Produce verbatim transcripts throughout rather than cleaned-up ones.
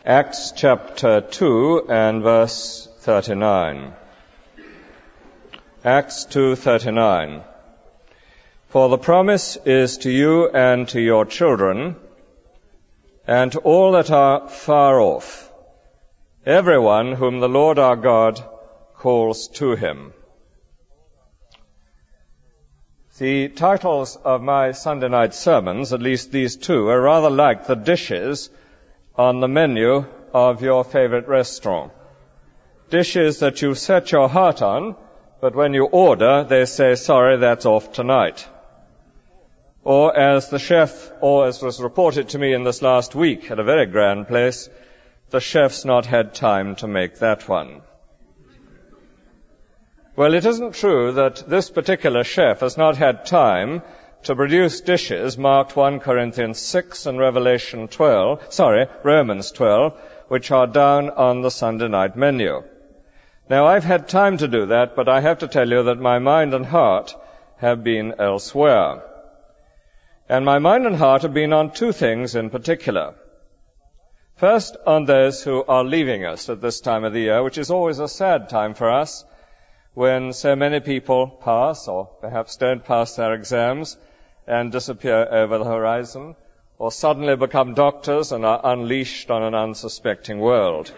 Acts chapter two and verse thirty-nine. Acts two thirty-nine. For the promise is to you and to your children, and to all that are far off, everyone whom the Lord our God calls to him. The titles of my Sunday night sermons, at least these two, are rather like the dishes on the menu of your favorite restaurant. Dishes that you set your heart on, but when you order, they say, sorry, that's off tonight. Or as the chef, or as was reported to me in this last week at a very grand place, the chef's not had time to make that one. Well, it isn't true that this particular chef has not had time to produce dishes marked First Corinthians six and Revelation twelve, sorry, Romans twelve, which are down on the Sunday night menu. Now, I've had time to do that, but I have to tell you that my mind and heart have been elsewhere. And my mind and heart have been on two things in particular. First, on those who are leaving us at this time of the year, which is always a sad time for us, when so many people pass, or perhaps don't pass their exams, and disappear over the horizon, or suddenly become doctors and are unleashed on an unsuspecting world.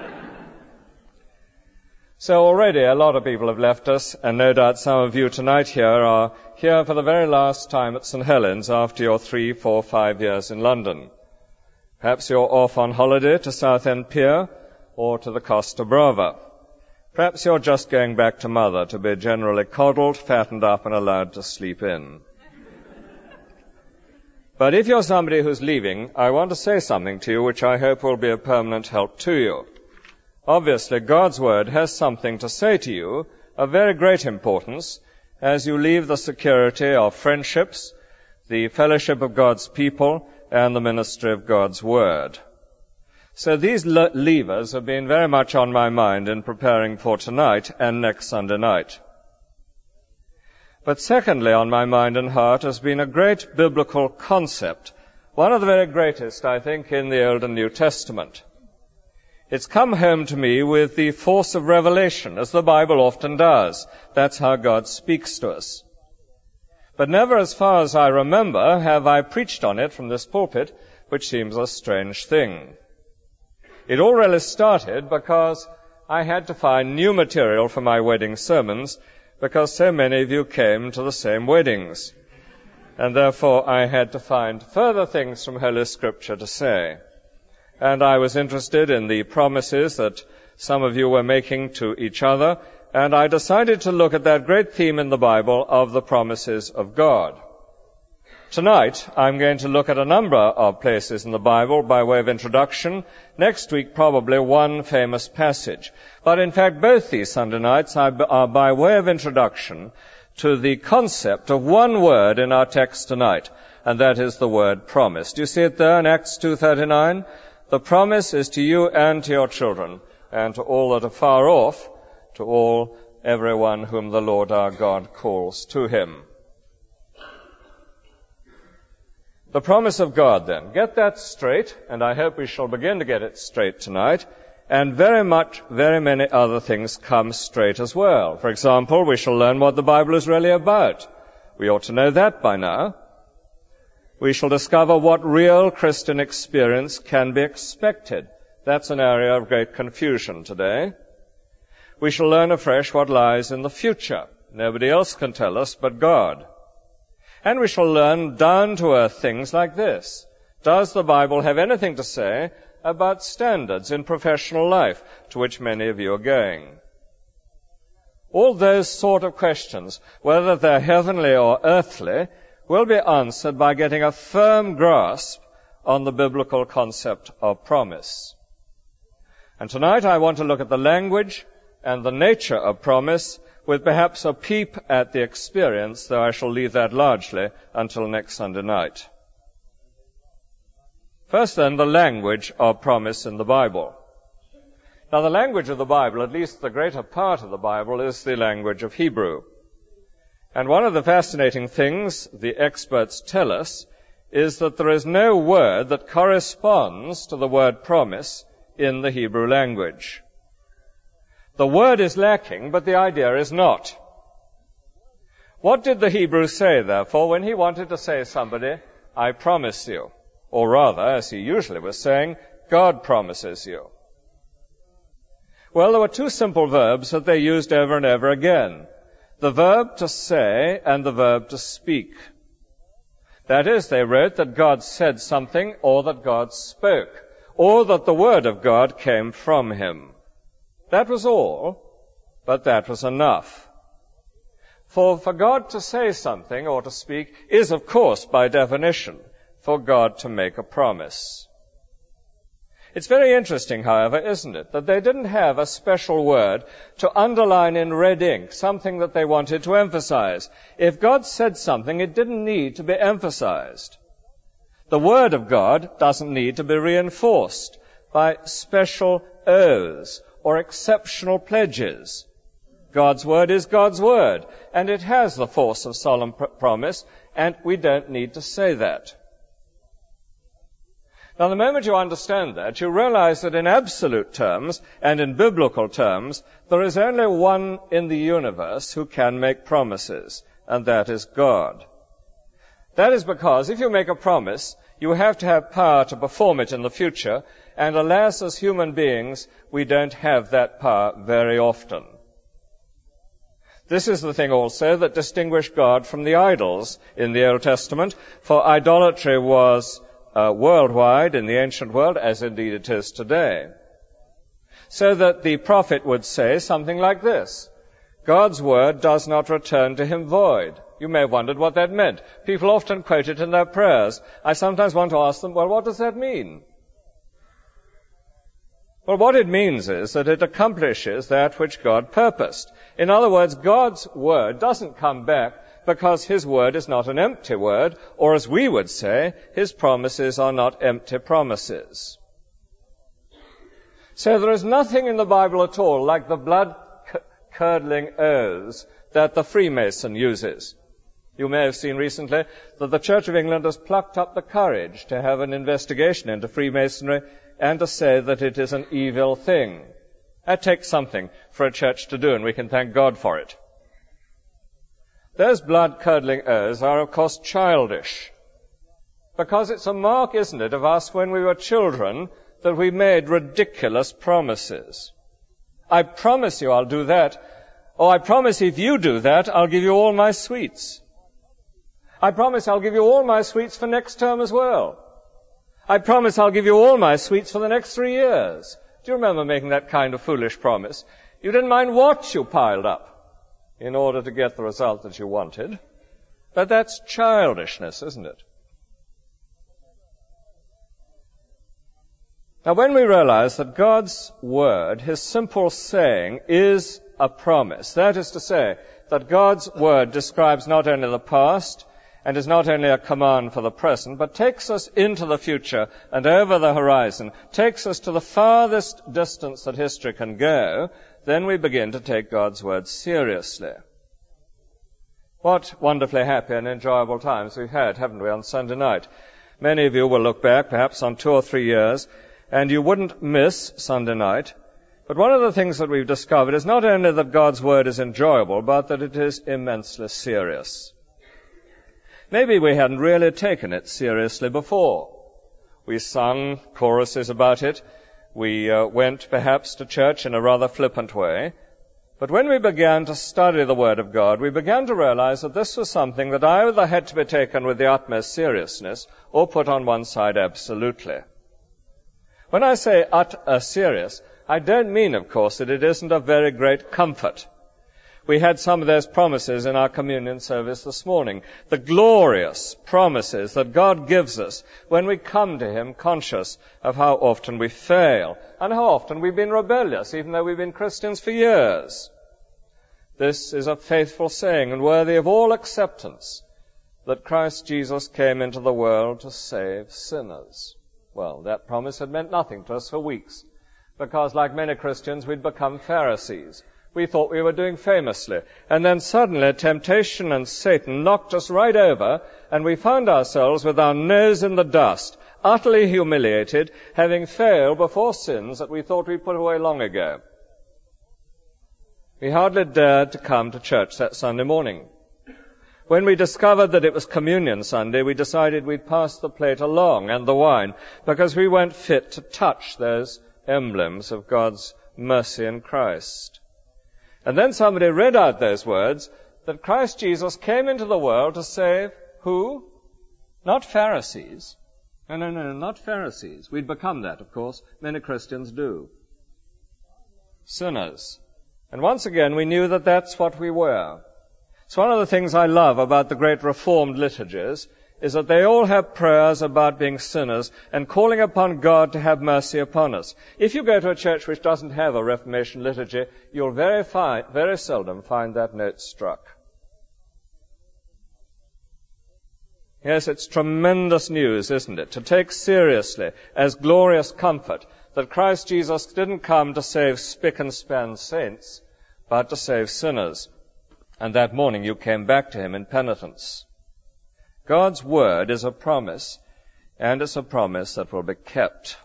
So already a lot of people have left us, and no doubt some of you tonight here are here for the very last time at Saint Helens after your three, four, five years in London. Perhaps you're off on holiday to Southend Pier or to the Costa Brava. Perhaps you're just going back to mother to be generally coddled, fattened up, and allowed to sleep in. But if you're somebody who's leaving, I want to say something to you which I hope will be a permanent help to you. Obviously, God's Word has something to say to you of very great importance as you leave the security of friendships, the fellowship of God's people, and the ministry of God's Word. So these le- levers have been very much on my mind in preparing for tonight and next Sunday night. But secondly, on my mind and heart has been a great biblical concept, one of the very greatest, I think, in the Old and New Testament. It's come home to me with the force of revelation, as the Bible often does. That's how God speaks to us. But never, as far as I remember, have I preached on it from this pulpit, which seems a strange thing. It all really started because I had to find new material for my wedding sermons, because so many of you came to the same weddings. And therefore I had to find further things from Holy Scripture to say. And I was interested in the promises that some of you were making to each other, and I decided to look at that great theme in the Bible of the promises of God. Tonight, I'm going to look at a number of places in the Bible by way of introduction. Next week, probably one famous passage. But in fact, both these Sunday nights are by way of introduction to the concept of one word in our text tonight, and that is the word promise. Do you see it there in Acts two thirty-nine? The promise is to you and to your children, and to all that are far off, to all, everyone whom the Lord our God calls to him. The promise of God, then. Get that straight, and I hope we shall begin to get it straight tonight, and very much, very many other things come straight as well. For example, we shall learn what the Bible is really about. We ought to know that by now. We shall discover what real Christian experience can be expected. That's an area of great confusion today. We shall learn afresh what lies in the future. Nobody else can tell us but God. And we shall learn down-to-earth things like this. Does the Bible have anything to say about standards in professional life, to which many of you are going? All those sort of questions, whether they're heavenly or earthly, will be answered by getting a firm grasp on the biblical concept of promise. And tonight I want to look at the language and the nature of promise, with perhaps a peep at the experience, though I shall leave that largely until next Sunday night. First then, the language of promise in the Bible. Now, the language of the Bible, at least the greater part of the Bible, is the language of Hebrew. And one of the fascinating things the experts tell us is that there is no word that corresponds to the word promise in the Hebrew language. The word is lacking, but the idea is not. What did the Hebrew say, therefore, when he wanted to say to somebody, I promise you? Or rather, as he usually was saying, God promises you. Well, there were two simple verbs that they used over and over again. The verb to say and the verb to speak. That is, they wrote that God said something or that God spoke, or that the word of God came from him. That was all, but that was enough. For for God to say something or to speak is, of course, by definition, for God to make a promise. It's very interesting, however, isn't it, that they didn't have a special word to underline in red ink, something that they wanted to emphasize. If God said something, it didn't need to be emphasized. The word of God doesn't need to be reinforced by special oaths or exceptional pledges. God's word is God's word, and it has the force of solemn pr- promise, and we don't need to say that. Now, the moment you understand that, you realize that in absolute terms and in biblical terms, there is only one in the universe who can make promises, and that is God. That is because if you make a promise, you have to have power to perform it in the future, and alas, as human beings, we don't have that power very often. This is the thing also that distinguished God from the idols in the Old Testament, for idolatry was uh, worldwide in the ancient world, as indeed it is today. So that the prophet would say something like this: God's word does not return to him void. You may have wondered what that meant. People often quote it in their prayers. I sometimes want to ask them, well, what does that mean? Well, what it means is that it accomplishes that which God purposed. In other words, God's word doesn't come back because his word is not an empty word, or as we would say, his promises are not empty promises. So there is nothing in the Bible at all like the blood-curdling oaths that the Freemason uses. You may have seen recently that the Church of England has plucked up the courage to have an investigation into Freemasonry and to say that it is an evil thing. That takes something for a church to do, and we can thank God for it. Those blood-curdling oaths are, of course, childish, because it's a mark, isn't it, of us when we were children that we made ridiculous promises. I promise you I'll do that, or I promise if you do that, I'll give you all my sweets. I promise I'll give you all my sweets for next term as well. I promise I'll give you all my sweets for the next three years. Do you remember making that kind of foolish promise? You didn't mind what you piled up in order to get the result that you wanted. But that's childishness, isn't it? Now, when we realize that God's word, his simple saying, is a promise, that is to say, that God's word describes not only the past and is not only a command for the present, but takes us into the future and over the horizon, takes us to the farthest distance that history can go, then we begin to take God's word seriously. What wonderfully happy and enjoyable times we've had, haven't we, on Sunday night? Many of you will look back, perhaps on two or three years, and you wouldn't miss Sunday night. But one of the things that we've discovered is not only that God's word is enjoyable, but that it is immensely serious. Maybe we hadn't really taken it seriously before. We sung choruses about it. We uh, went perhaps to church in a rather flippant way. But when we began to study the Word of God, we began to realize that this was something that either had to be taken with the utmost seriousness or put on one side absolutely. When I say utter serious, I don't mean, of course, that it isn't of very great comfort. We had some of those promises in our communion service this morning. The glorious promises that God gives us when we come to him conscious of how often we fail and how often we've been rebellious, even though we've been Christians for years. This is a faithful saying and worthy of all acceptance, that Christ Jesus came into the world to save sinners. Well, that promise had meant nothing to us for weeks, because like many Christians, we'd become Pharisees. We thought we were doing famously. And then suddenly temptation and Satan knocked us right over, and we found ourselves with our nose in the dust, utterly humiliated, having failed before sins that we thought we'd put away long ago. We hardly dared to come to church that Sunday morning. When we discovered that it was Communion Sunday, we decided we'd pass the plate along and the wine, because we weren't fit to touch those emblems of God's mercy in Christ. And then somebody read out those words, that Christ Jesus came into the world to save who? Not Pharisees. No, no, no, not Pharisees. We'd become that, of course. Many Christians do. Sinners. And once again, we knew that that's what we were. It's one of the things I love about the great Reformed liturgies, is that they all have prayers about being sinners and calling upon God to have mercy upon us. If you go to a church which doesn't have a Reformation liturgy, you'll very, fi- very seldom find that note struck. Yes, it's tremendous news, isn't it, to take seriously as glorious comfort that Christ Jesus didn't come to save spick and span saints, but to save sinners. And that morning you came back to him in penitence. God's word is a promise, and it's a promise that will be kept.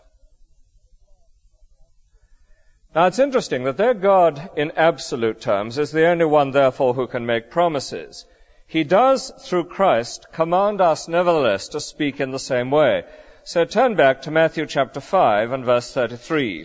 Now it's interesting that their God in absolute terms is the only one therefore who can make promises. He does, through Christ, command us nevertheless to speak in the same way. So turn back to Matthew chapter five and verse thirty-three.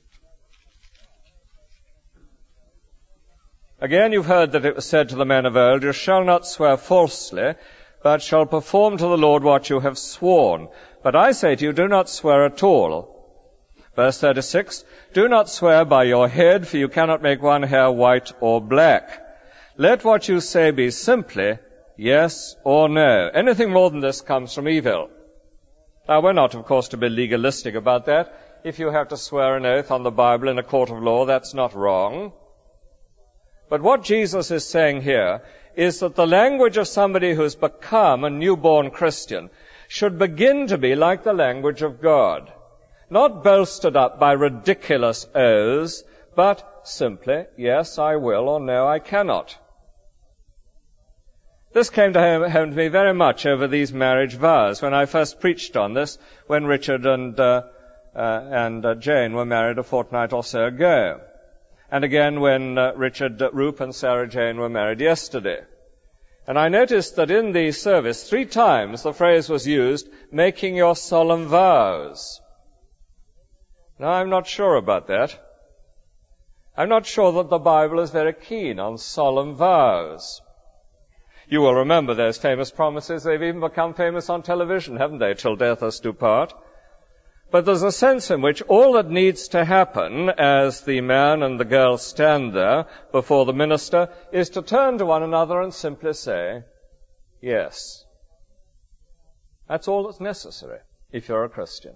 Again you've heard that it was said to the men of old, you shall not swear falsely, but shall perform to the Lord what you have sworn. But I say to you, do not swear at all. Verse thirty-six, do not swear by your head, for you cannot make one hair white or black. Let what you say be simply yes or no. Anything more than this comes from evil. Now, we're not, of course, to be legalistic about that. If you have to swear an oath on the Bible in a court of law, that's not wrong. But what Jesus is saying here is that the language of somebody who's become a newborn Christian should begin to be like the language of God. Not bolstered up by ridiculous oaths, but simply, yes, I will, or no, I cannot. This came to home, home to me very much over these marriage vows when I first preached on this, when Richard and, uh, uh, and uh, Jane were married a fortnight or so ago. And again when uh, Richard uh, Roop and Sarah Jane were married yesterday. And I noticed that in the service, three times the phrase was used, making your solemn vows. Now, I'm not sure about that. I'm not sure that the Bible is very keen on solemn vows. You will remember those famous promises. They've even become famous on television, haven't they? Till death us do part. But there's a sense in which all that needs to happen as the man and the girl stand there before the minister is to turn to one another and simply say, yes. That's all that's necessary if you're a Christian.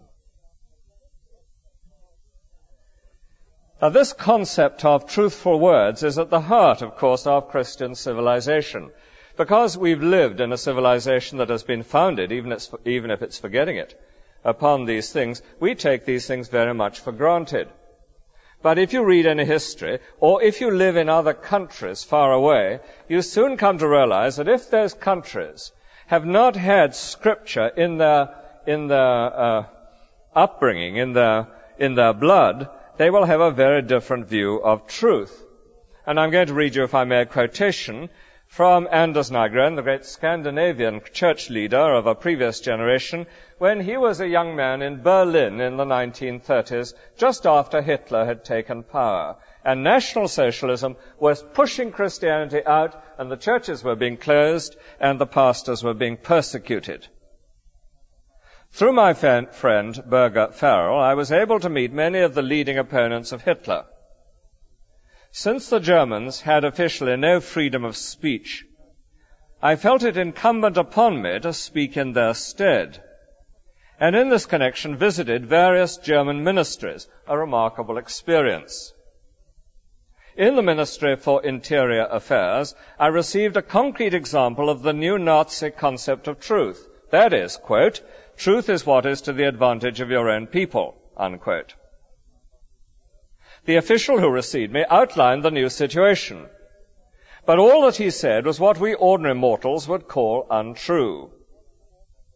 Now, this concept of truthful words is at the heart, of course, of Christian civilization. Because we've lived in a civilization that has been founded, even if it's forgetting it, upon these things, we take these things very much for granted. But if you read any history, or if you live in other countries far away, you soon come to realize that if those countries have not had Scripture in their, in their uh, upbringing, in their, in their blood, they will have a very different view of truth. And I'm going to read you, if I may, a quotation from Anders Nygren, the great Scandinavian church leader of a previous generation, when he was a young man in Berlin in the nineteen thirties, just after Hitler had taken power. And National Socialism was pushing Christianity out, and the churches were being closed, and the pastors were being persecuted. Through my friend Birger Farrell, I was able to meet many of the leading opponents of Hitler. Since the Germans had officially no freedom of speech, I felt it incumbent upon me to speak in their stead, and in this connection visited various German ministries, a remarkable experience. In the Ministry for Interior Affairs, I received a concrete example of the new Nazi concept of truth. That is, quote, truth is what is to the advantage of your own people, unquote. The official who received me outlined the new situation. But all that he said was what we ordinary mortals would call untrue.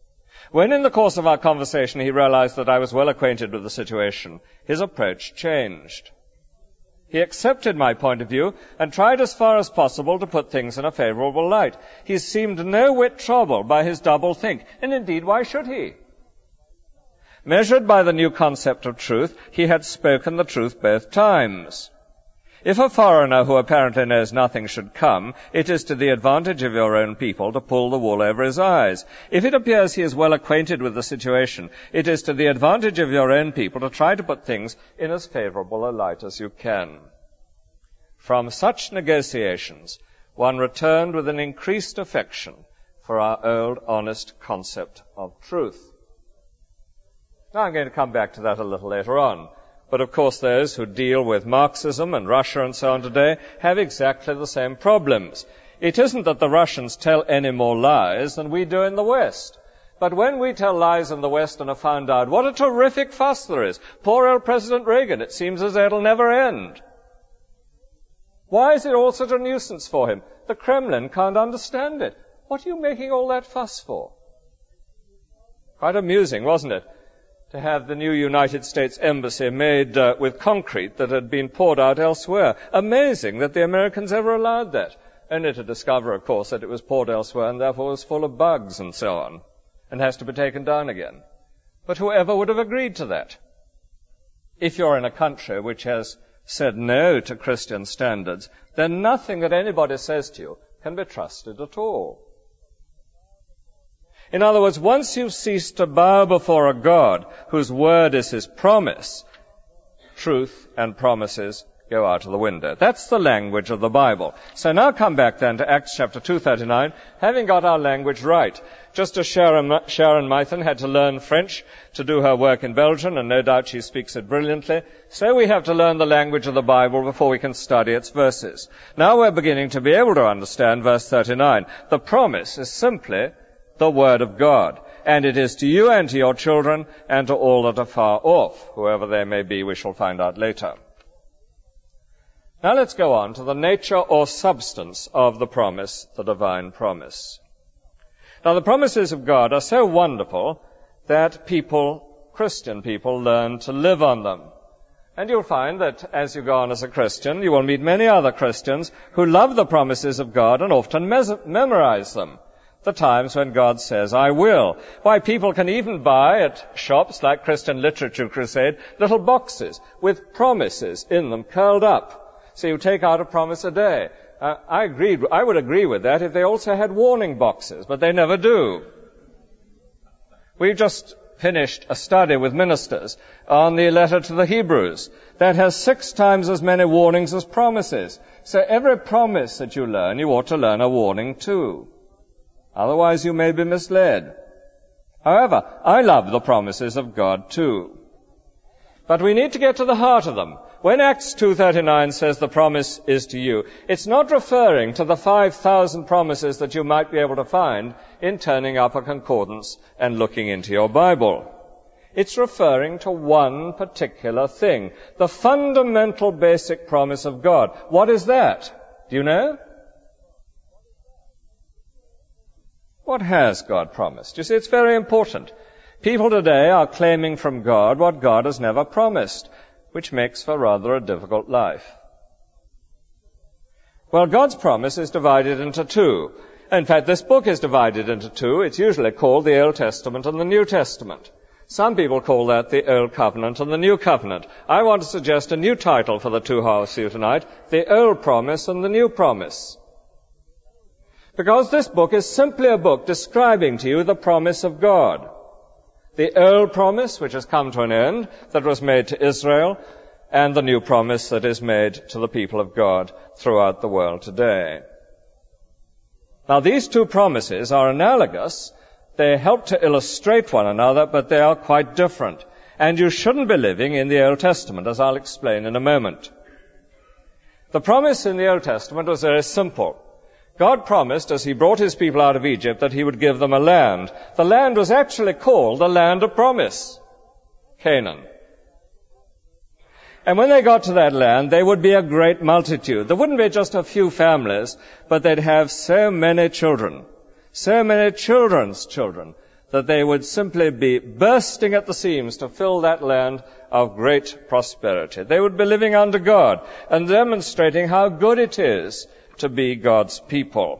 When in the course of our conversation he realized that I was well acquainted with the situation, his approach changed. He accepted my point of view and tried as far as possible to put things in a favorable light. He seemed no whit troubled by his double think, and indeed, why should he? Measured by the new concept of truth, he had spoken the truth both times. If a foreigner who apparently knows nothing should come, it is to the advantage of your own people to pull the wool over his eyes. If it appears he is well acquainted with the situation, it is to the advantage of your own people to try to put things in as favorable a light as you can. From such negotiations, one returned with an increased affection for our old honest concept of truth. Now I'm going to come back to that a little later on. But of course those who deal with Marxism and Russia and so on today have exactly the same problems. It isn't that the Russians tell any more lies than we do in the West. But when we tell lies in the West and are found out, what a terrific fuss there is. Poor old President Reagan, it seems as though it'll never end. Why is it all such a nuisance for him? The Kremlin can't understand it. What are you making all that fuss for? Quite amusing, wasn't it? To have the new United States Embassy made uh, with concrete that had been poured out elsewhere. Amazing that the Americans ever allowed that. Only to discover, of course, that it was poured elsewhere and therefore was full of bugs and so on, and has to be taken down again. But whoever would have agreed to that? If you're in a country which has said no to Christian standards, then nothing that anybody says to you can be trusted at all. In other words, once you've ceased to bow before a God whose word is his promise, truth and promises go out of the window. That's the language of the Bible. So now come back then to Acts chapter two thirty-nine, having got our language right. Just as Sharon, Sharon Mython had to learn French to do her work in Belgium, and no doubt she speaks it brilliantly, so we have to learn the language of the Bible before we can study its verses. Now we're beginning to be able to understand verse thirty-nine. The promise is simply the word of God, and it is to you and to your children and to all that are far off, whoever they may be, we shall find out later. Now let's go on to the nature or substance of the promise, the divine promise. Now the promises of God are so wonderful that people, Christian people, learn to live on them. And you'll find that as you go on as a Christian, you will meet many other Christians who love the promises of God and often mes- memorize them. The times when God says, I will. Why, people can even buy at shops like Christian Literature Crusade little boxes with promises in them curled up. So you take out a promise a day. Uh, I agreed, I would agree with that if they also had warning boxes, but they never do. We've just finished a study with ministers on the letter to the Hebrews that has six times as many warnings as promises. So every promise that you learn, you ought to learn a warning too. Otherwise you may be misled. However, I love the promises of God too. But we need to get to the heart of them. When Acts two thirty-nine says the promise is to you, it's not referring to the five thousand promises that you might be able to find in turning up a concordance and looking into your Bible. It's referring to one particular thing, the fundamental basic promise of God. What is that? Do you know? What has God promised? You see, it's very important. People today are claiming from God what God has never promised, which makes for rather a difficult life. Well, God's promise is divided into two. In fact, this book is divided into two. It's usually called the Old Testament and the New Testament. Some people call that the Old Covenant and the New Covenant. I want to suggest a new title for the two-hour suit tonight, the Old Promise and the New Promise. Because this book is simply a book describing to you the promise of God. The old promise, which has come to an end, that was made to Israel, and the new promise that is made to the people of God throughout the world today. Now, these two promises are analogous. They help to illustrate one another, but they are quite different. And you shouldn't be living in the Old Testament, as I'll explain in a moment. The promise in the Old Testament was very simple. God promised, as he brought his people out of Egypt, that he would give them a land. The land was actually called the land of promise, Canaan. And when they got to that land, they would be a great multitude. There wouldn't be just a few families, but they'd have so many children, so many children's children, that they would simply be bursting at the seams to fill that land of great prosperity. They would be living under God and demonstrating how good it is to be God's people.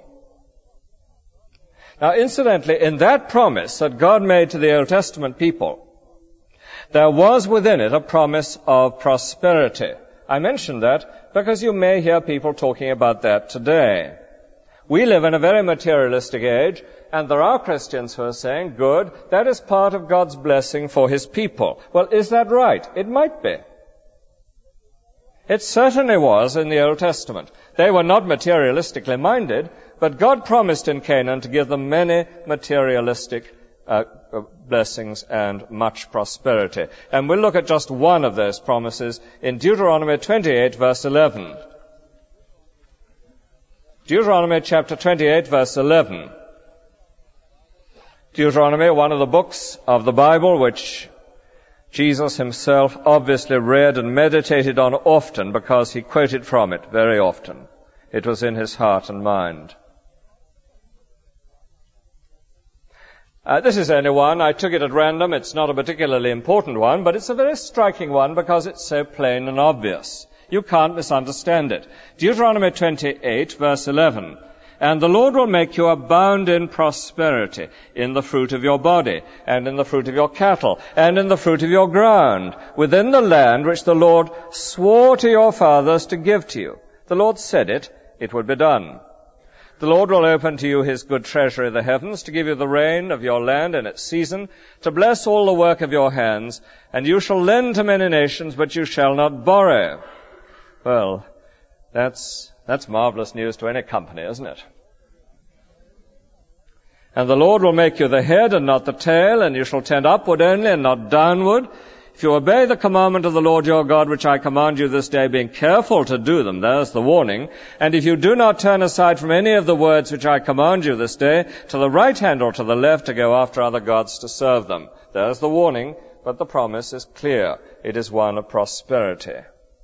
Now, incidentally, in that promise that God made to the Old Testament people, there was within it a promise of prosperity. I mention that because you may hear people talking about that today. We live in a very materialistic age, and there are Christians who are saying, good, that is part of God's blessing for His people. Well, is that right? It might be. It certainly was in the Old Testament. They were not materialistically minded, but God promised in Canaan to give them many materialistic uh, blessings and much prosperity. And we'll look at just one of those promises in Deuteronomy twenty-eight, verse eleven. Deuteronomy chapter twenty-eight, verse eleven. Deuteronomy, one of the books of the Bible which Jesus himself obviously read and meditated on often because he quoted from it very often. It was in his heart and mind. Uh, this is only one. I took it at random. It's not a particularly important one, but it's a very striking one because it's so plain and obvious. You can't misunderstand it. Deuteronomy twenty-eight, verse eleven. And the Lord will make you abound in prosperity, in the fruit of your body, and in the fruit of your cattle, and in the fruit of your ground, within the land which the Lord swore to your fathers to give to you. The Lord said it, it would be done. The Lord will open to you his good treasury, the heavens, to give you the rain of your land in its season, to bless all the work of your hands, and you shall lend to many nations, but you shall not borrow. Well, that's, that's marvelous news to any company, isn't it? And the Lord will make you the head and not the tail, and you shall tend upward only and not downward. If you obey the commandment of the Lord your God, which I command you this day, being careful to do them, there's the warning. And if you do not turn aside from any of the words which I command you this day, to the right hand or to the left, to go after other gods to serve them. There's the warning, but the promise is clear. It is one of prosperity.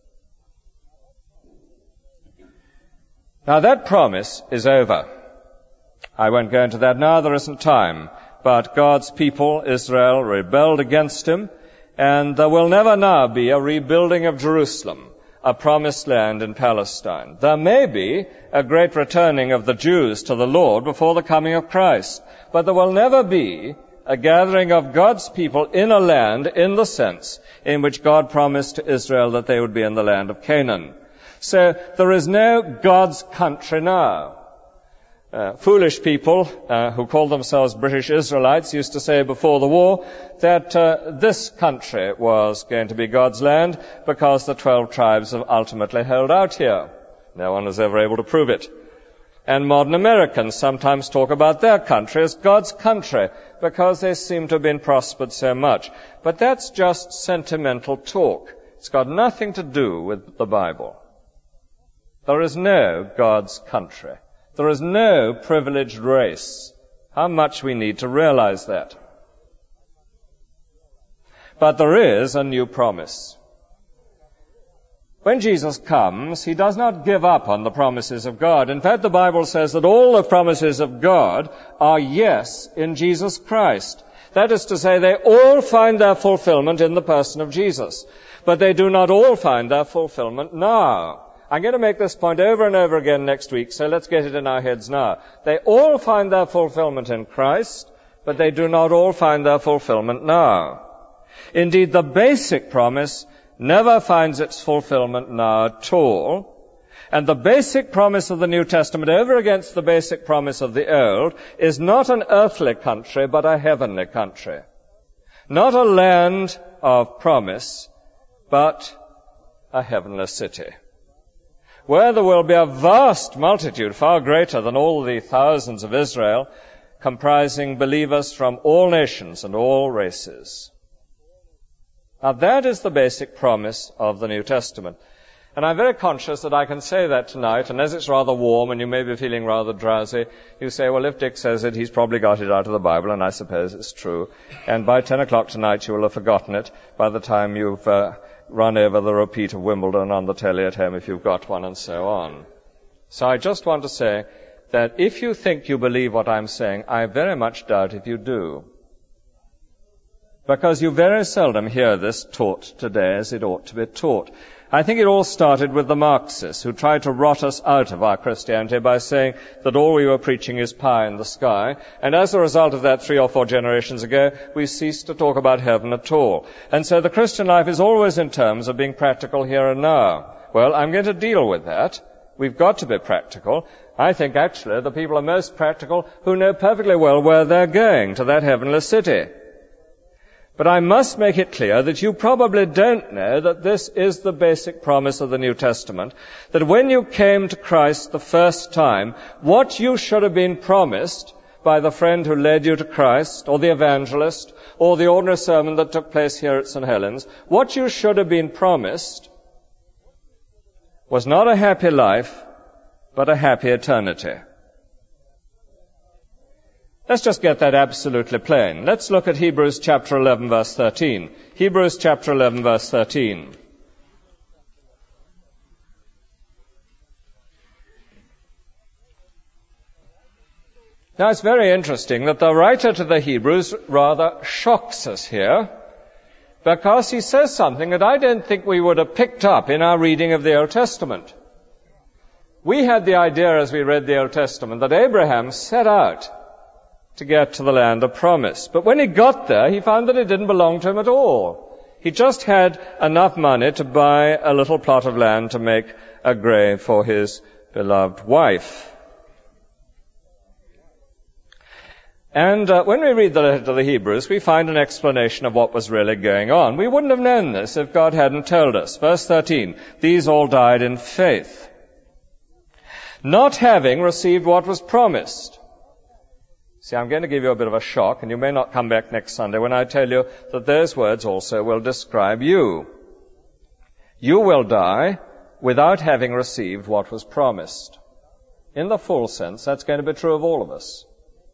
Now that promise is over. I won't go into that now, there isn't time. But God's people, Israel, rebelled against him, and there will never now be a rebuilding of Jerusalem, a promised land in Palestine. There may be a great returning of the Jews to the Lord before the coming of Christ, but there will never be a gathering of God's people in a land in the sense in which God promised to Israel that they would be in the land of Canaan. So there is no God's country now. Uh, foolish people uh, who call themselves British Israelites used to say before the war that uh, this country was going to be God's land because the twelve tribes have ultimately held out here. No one was ever able to prove it. And modern Americans sometimes talk about their country as God's country because they seem to have been prospered so much. But that's just sentimental talk. It's got nothing to do with the Bible. There is no God's country. There is no privileged race. How much we need to realize that. But there is a new promise. When Jesus comes, he does not give up on the promises of God. In fact, the Bible says that all the promises of God are yes in Jesus Christ. That is to say, they all find their fulfillment in the person of Jesus. But they do not all find their fulfillment now. I'm going to make this point over and over again next week, so let's get it in our heads now. They all find their fulfillment in Christ, but they do not all find their fulfillment now. Indeed, the basic promise never finds its fulfillment now at all. And the basic promise of the New Testament over against the basic promise of the Old is not an earthly country, but a heavenly country. Not a land of promise, but a heavenly city, where there will be a vast multitude, far greater than all the thousands of Israel, comprising believers from all nations and all races. Now that is the basic promise of the New Testament. And I'm very conscious that I can say that tonight, and as it's rather warm and you may be feeling rather drowsy, you say, well, if Dick says it, he's probably got it out of the Bible, and I suppose it's true. And by ten o'clock tonight you will have forgotten it by the time you've uh, run over the repeat of Wimbledon on the telly at home if you've got one, and so on. So I just want to say that if you think you believe what I'm saying, I very much doubt if you do. because you very seldom hear this taught today as it ought to be taught. I think it all started with the Marxists, who tried to rot us out of our Christianity by saying that all we were preaching is pie in the sky, and as a result of that three or four generations ago, we ceased to talk about heaven at all. And so the Christian life is always in terms of being practical here and now. Well, I'm going to deal with that. We've got to be practical. I think actually the people are most practical who know perfectly well where they're going, to that heavenly city. But I must make it clear that you probably don't know that this is the basic promise of the New Testament, that when you came to Christ the first time, what you should have been promised by the friend who led you to Christ, or the evangelist, or the ordinary sermon that took place here at Saint Helens, what you should have been promised was not a happy life, but a happy eternity. Let's just get that absolutely plain. Let's look at Hebrews chapter eleven, verse thirteen. Hebrews chapter eleven, verse thirteen. Now, it's very interesting that the writer to the Hebrews rather shocks us here, because he says something that I don't think we would have picked up in our reading of the Old Testament. We had the idea as we read the Old Testament that Abraham set out to get to the land of promise. But when he got there, he found that it didn't belong to him at all. He just had enough money to buy a little plot of land to make a grave for his beloved wife. And uh, when we read the letter to the Hebrews, we find an explanation of what was really going on. We wouldn't have known this if God hadn't told us. Verse thirteen, these all died in faith, not having received what was promised. See, I'm going to give you a bit of a shock, and you may not come back next Sunday when I tell you that those words also will describe you. You will die without having received what was promised. In the full sense, that's going to be true of all of us.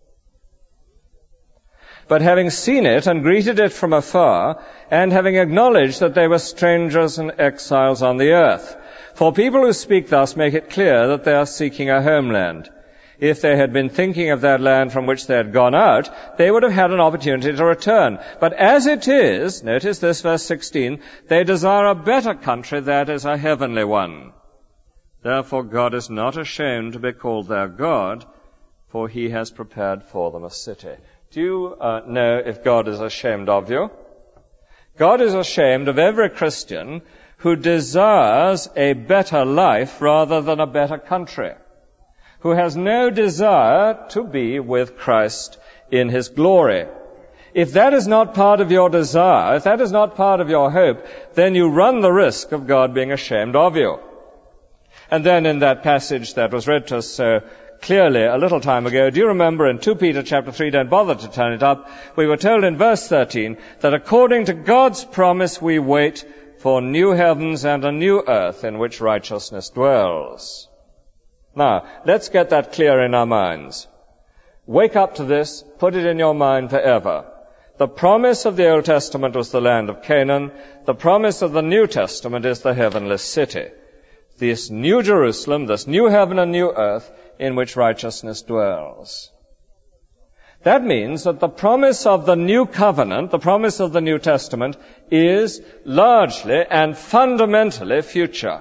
But having seen it and greeted it from afar, and having acknowledged that they were strangers and exiles on the earth. For people who speak thus make it clear that they are seeking a homeland. If they had been thinking of that land from which they had gone out, they would have had an opportunity to return. But as it is, notice this, verse sixteen, they desire a better country, that is a heavenly one. Therefore God is not ashamed to be called their God, for he has prepared for them a city. Do you uh, know if God is ashamed of you? God is ashamed of every Christian who desires a better life rather than a better country, who has no desire to be with Christ in his glory. If that is not part of your desire, if that is not part of your hope, then you run the risk of God being ashamed of you. And then in that passage that was read to us so clearly a little time ago, do you remember in Second Peter chapter three, don't bother to turn it up, we were told in verse thirteen that according to God's promise we wait for new heavens and a new earth in which righteousness dwells. Now, let's get that clear in our minds. Wake up to this, put it in your mind forever. The promise of the Old Testament was the land of Canaan. The promise of the New Testament is the heavenly city. This new Jerusalem, this new heaven and new earth in which righteousness dwells. That means that the promise of the new covenant, the promise of the New Testament, is largely and fundamentally future.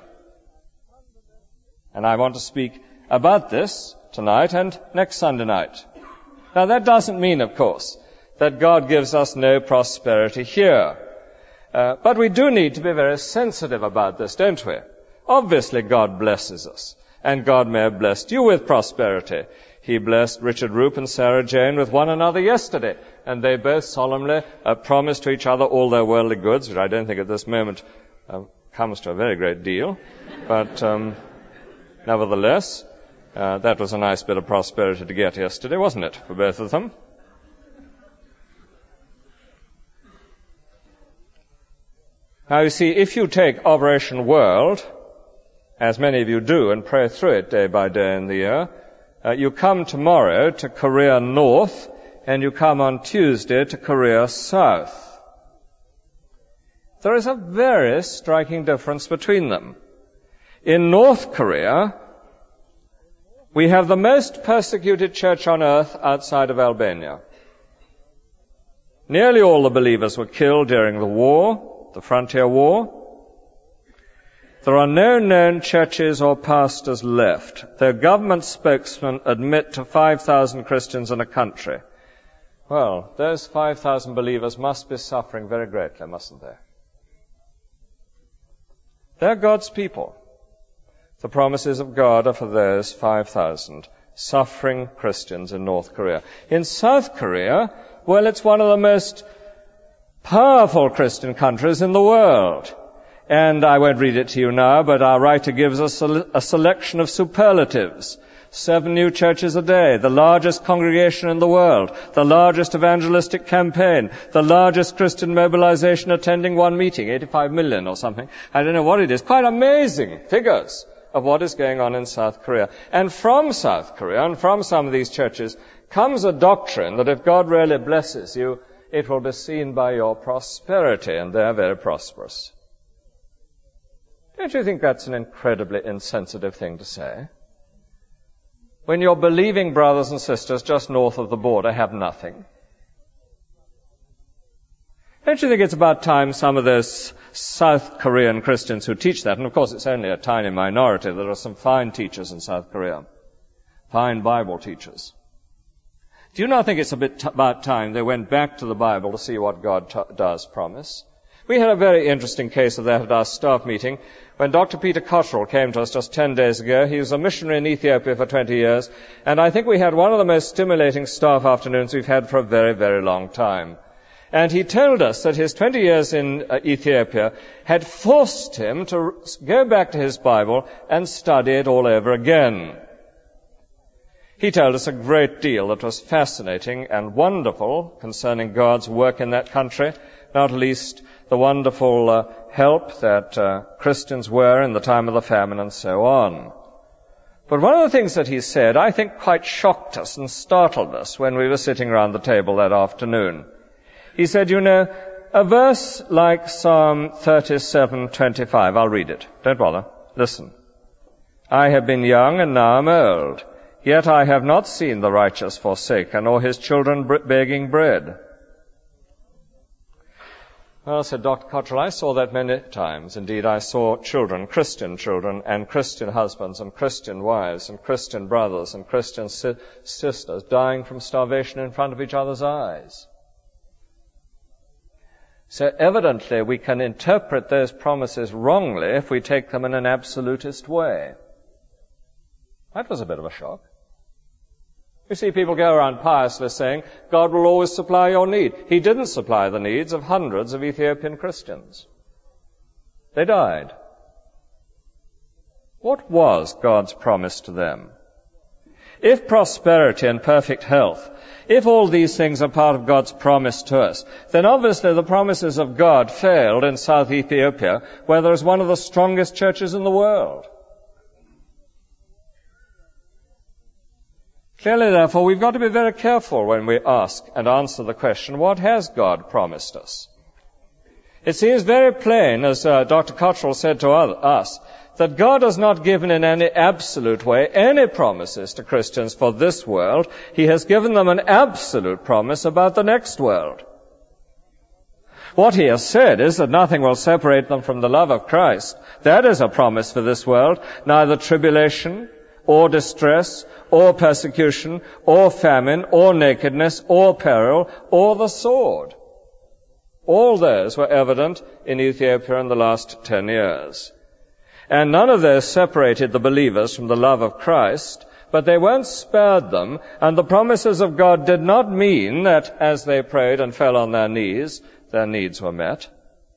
And I want to speak about this tonight and next Sunday night. Now, that doesn't mean, of course, that God gives us no prosperity here. Uh, but we do need to be very sensitive about this, don't we? Obviously, God blesses us, and God may have blessed you with prosperity. He blessed Richard Roop and Sarah Jane with one another yesterday, and they both solemnly uh, promised to each other all their worldly goods, which I don't think at this moment uh, comes to a very great deal. But um, nevertheless, uh, that was a nice bit of prosperity to get yesterday, wasn't it, for both of them? Now, you see, if you take Operation World, as many of you do, and pray through it day by day in the year, uh, you come tomorrow to Korea North, and you come on Tuesday to Korea South. There is a very striking difference between them. In North Korea, we have the most persecuted church on earth outside of Albania. Nearly all the believers were killed during the war, the frontier war. There are no known churches or pastors left, though government spokesmen admit to five thousand Christians in a country. Well, those five thousand believers must be suffering very greatly, mustn't they? They're God's people. The promises of God are for those five thousand suffering Christians in North Korea. In South Korea, well, it's one of the most powerful Christian countries in the world. And I won't read it to you now, but our writer gives us a, a selection of superlatives. Seven new churches a day, the largest congregation in the world, the largest evangelistic campaign, the largest Christian mobilization attending one meeting, eighty-five million or something. I don't know what it is. Quite amazing figures of what is going on in South Korea. And from South Korea and from some of these churches comes a doctrine that if God really blesses you, it will be seen by your prosperity, and they're very prosperous. Don't you think that's an incredibly insensitive thing to say? When your believing brothers and sisters just north of the border have nothing. Don't you think it's about time some of those South Korean Christians who teach that, and of course it's only a tiny minority, there are some fine teachers in South Korea, fine Bible teachers. Do you not think it's a bit t- about time they went back to the Bible to see what God t- does promise? We had a very interesting case of that at our staff meeting when Doctor Peter Cottrell came to us just ten days ago. He was a missionary in Ethiopia for twenty years, and I think we had one of the most stimulating staff afternoons we've had for a very, very long time. And he told us that his twenty years in uh, Ethiopia had forced him to go back to his Bible and study it all over again. He told us a great deal that was fascinating and wonderful concerning God's work in that country, not least the wonderful uh, help that uh, Christians were in the time of the famine and so on. But one of the things that he said, I think, quite shocked us and startled us when we were sitting around the table that afternoon. He said, you know, a verse like Psalm thirty-seven twenty-five, I'll read it. Don't bother. Listen. I have been young and now am old, yet I have not seen the righteous forsaken or his children begging bread. Well, said Doctor Cottrell, I saw that many times. Indeed, I saw children, Christian children, and Christian husbands, and Christian wives, and Christian brothers, and Christian si- sisters dying from starvation in front of each other's eyes. So evidently we can interpret those promises wrongly if we take them in an absolutist way. That was a bit of a shock. You see people go around piously saying, God will always supply your need. He didn't supply the needs of hundreds of Ethiopian Christians. They died. What was God's promise to them? If prosperity and perfect health, if all these things are part of God's promise to us, then obviously the promises of God failed in South Ethiopia, where there is one of the strongest churches in the world. Clearly, therefore, we've got to be very careful when we ask and answer the question, what has God promised us? It seems very plain, as uh, Doctor Cottrell said to us, that God has not given in any absolute way any promises to Christians for this world. He has given them an absolute promise about the next world. What he has said is that nothing will separate them from the love of Christ. That is a promise for this world. Neither tribulation, or distress, or persecution, or famine, or nakedness, or peril, or the sword. All those were evident in Ethiopia in the last ten years. And none of those separated the believers from the love of Christ, but they weren't spared them, and the promises of God did not mean that as they prayed and fell on their knees, their needs were met.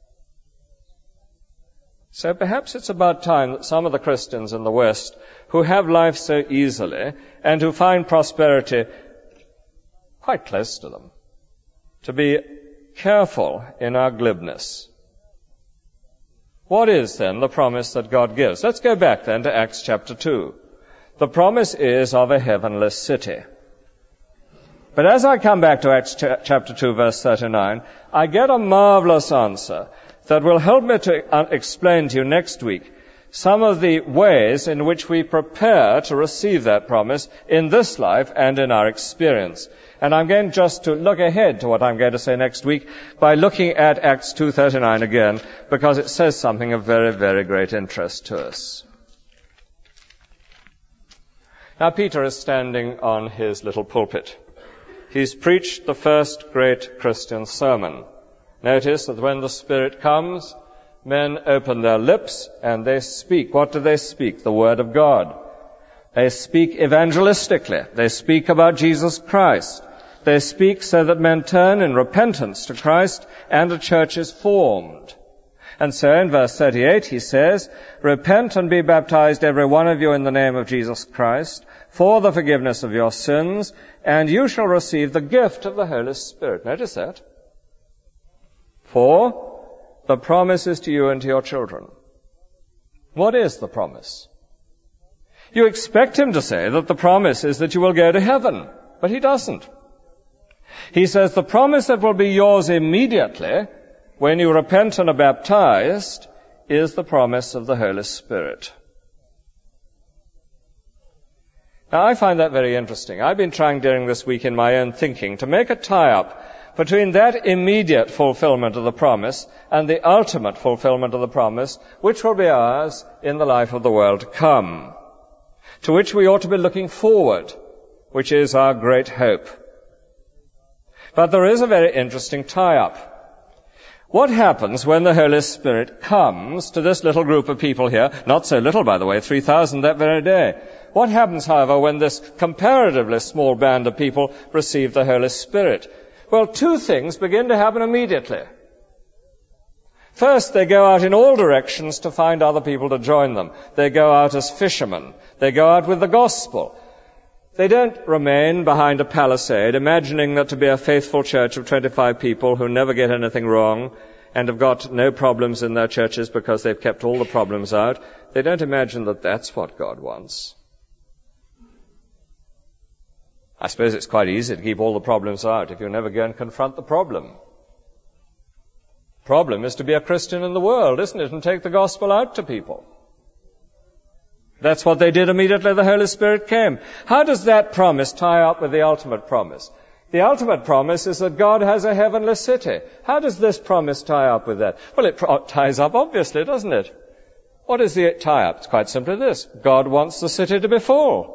So perhaps it's about time that some of the Christians in the West who have life so easily and who find prosperity quite close to them, to be careful in our glibness. What is then the promise that God gives? Let's go back then to Acts chapter two. The promise is of a heavenly city. But as I come back to Acts ch- chapter two, verse thirty-nine, I get a marvelous answer that will help me to uh, explain to you next week some of the ways in which we prepare to receive that promise in this life and in our experience. And I'm going just to look ahead to what I'm going to say next week by looking at Acts two thirty-nine again, because it says something of very, very great interest to us. Now, Peter is standing on his little pulpit. He's preached the first great Christian sermon. Notice that when the Spirit comes, men open their lips and they speak. What do they speak? The Word of God. They speak evangelistically. They speak about Jesus Christ. They speak so that men turn in repentance to Christ and a church is formed. And so in verse thirty-eight he says, "Repent and be baptized every one of you in the name of Jesus Christ for the forgiveness of your sins, and you shall receive the gift of the Holy Spirit." Notice that. For the promise is to you and to your children. What is the promise? You expect him to say that the promise is that you will go to heaven, but he doesn't. He says the promise that will be yours immediately when you repent and are baptized is the promise of the Holy Spirit. Now, I find that very interesting. I've been trying during this week in my own thinking to make a tie-up between that immediate fulfillment of the promise and the ultimate fulfillment of the promise, which will be ours in the life of the world to come, to which we ought to be looking forward, which is our great hope. But there is a very interesting tie-up. What happens when the Holy Spirit comes to this little group of people here? Not so little, by the way, three thousand that very day. What happens, however, when this comparatively small band of people receive the Holy Spirit? Well, two things begin to happen immediately. First, they go out in all directions to find other people to join them. They go out as fishermen. They go out with the gospel. They don't remain behind a palisade, imagining that to be a faithful church of twenty-five people who never get anything wrong and have got no problems in their churches because they've kept all the problems out. They don't imagine that that's what God wants. I suppose it's quite easy to keep all the problems out if you never go and confront the problem. Problem is to be a Christian in the world, isn't it, and take the gospel out to people. That's what they did immediately the Holy Spirit came. How does that promise tie up with the ultimate promise? The ultimate promise is that God has a heavenly city. How does this promise tie up with that? Well, it pro- ties up obviously, doesn't it? What is the tie-up? It's quite simply this. God wants the city to be full.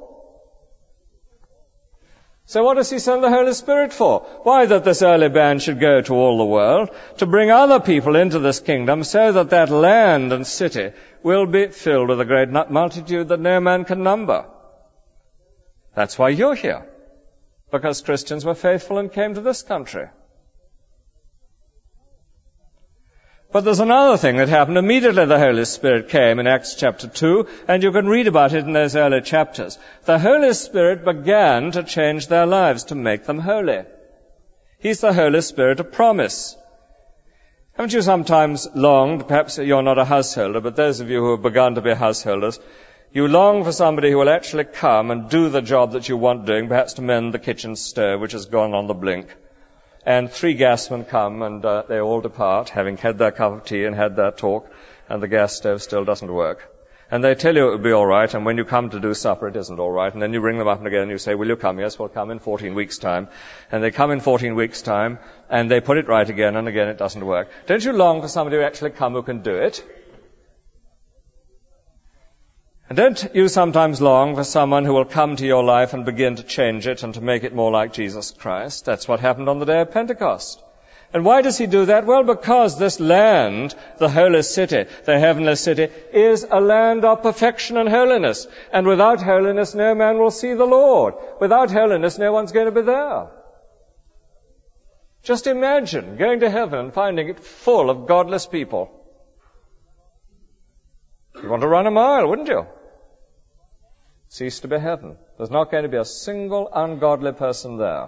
So what does he send the Holy Spirit for? Why, that this early band should go to all the world, to bring other people into this kingdom so that that land and city will be filled with a great multitude that no man can number. That's why you're here. Because Christians were faithful and came to this country. But there's another thing that happened. Immediately the Holy Spirit came in Acts chapter two, and you can read about it in those early chapters. The Holy Spirit began to change their lives, to make them holy. He's the Holy Spirit of promise. Haven't you sometimes longed, perhaps you're not a householder, but those of you who have begun to be householders, you long for somebody who will actually come and do the job that you want doing, perhaps to mend the kitchen stove, which has gone on the blink. And three gasmen come and uh, they all depart, having had their cup of tea and had their talk, and the gas stove still doesn't work. And they tell you it will be all right, and when you come to do supper, it isn't all right. And then you ring them up and again and you say, will you come? Yes, we'll come in fourteen weeks' time. And they come in fourteen weeks' time, and they put it right again, and again it doesn't work. Don't you long for somebody who actually come who can do it? And don't you sometimes long for someone who will come to your life and begin to change it and to make it more like Jesus Christ? That's what happened on the day of Pentecost. And why does he do that? Well, because this land, the holy city, the heavenly city, is a land of perfection and holiness. And without holiness, no man will see the Lord. Without holiness, no one's going to be there. Just imagine going to heaven and finding it full of godless people. You want to run a mile, wouldn't you? Cease to be heaven. There's not going to be a single ungodly person there.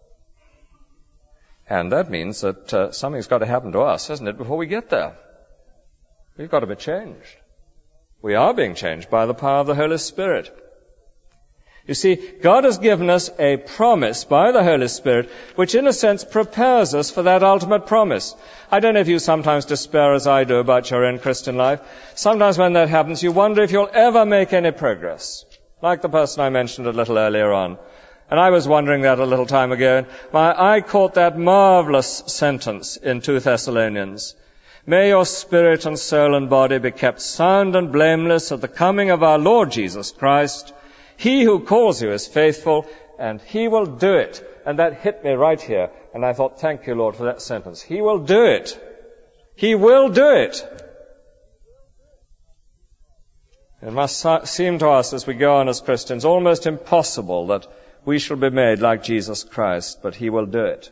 And that means that uh, something's got to happen to us, hasn't it, before we get there? We've got to be changed. We are being changed by the power of the Holy Spirit. You see, God has given us a promise by the Holy Spirit, which in a sense prepares us for that ultimate promise. I don't know if you sometimes despair as I do about your own Christian life. Sometimes when that happens, you wonder if you'll ever make any progress. Like the person I mentioned a little earlier on. And I was wondering that a little time ago, and my eye caught that marvelous sentence in two Thessalonians. May your spirit and soul and body be kept sound and blameless at the coming of our Lord Jesus Christ. He who calls you is faithful, and he will do it. And that hit me right here. And I thought, thank you, Lord, for that sentence. He will do it. He will do it. It must seem to us as we go on as Christians almost impossible that we shall be made like Jesus Christ, but he will do it.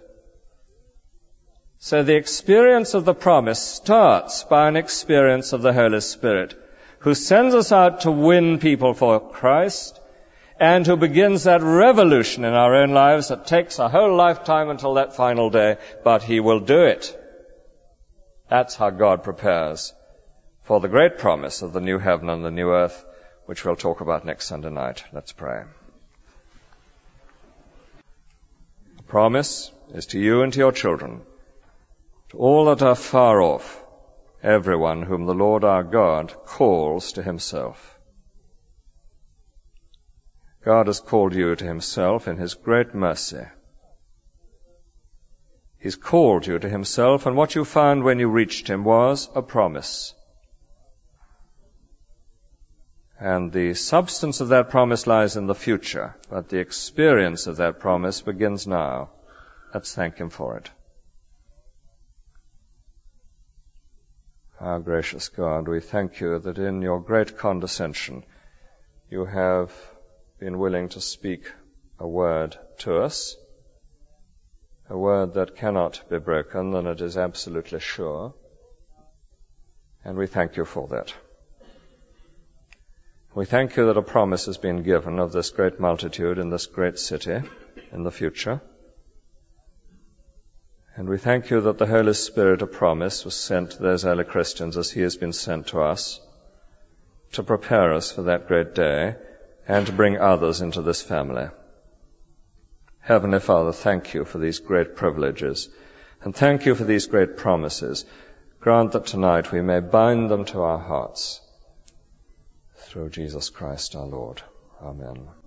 So the experience of the promise starts by an experience of the Holy Spirit, who sends us out to win people for Christ, and who begins that revolution in our own lives that takes a whole lifetime until that final day, but he will do it. That's how God prepares for the great promise of the new heaven and the new earth, which we'll talk about next Sunday night. Let's pray. The promise is to you and to your children, to all that are far off, everyone whom the Lord our God calls to himself. God has called you to himself in his great mercy. He's called you to himself, and what you found when you reached him was a promise. And the substance of that promise lies in the future, but the experience of that promise begins now. Let's thank him for it. Our gracious God, we thank you that in your great condescension you have been willing to speak a word to us, a word that cannot be broken, and it is absolutely sure. And we thank you for that. We thank you that a promise has been given of this great multitude in this great city in the future. And we thank you that the Holy Spirit of promise was sent to those early Christians as he has been sent to us to prepare us for that great day and to bring others into this family. Heavenly Father, thank you for these great privileges, and thank you for these great promises. Grant that tonight we may bind them to our hearts. Through Jesus Christ our Lord. Amen.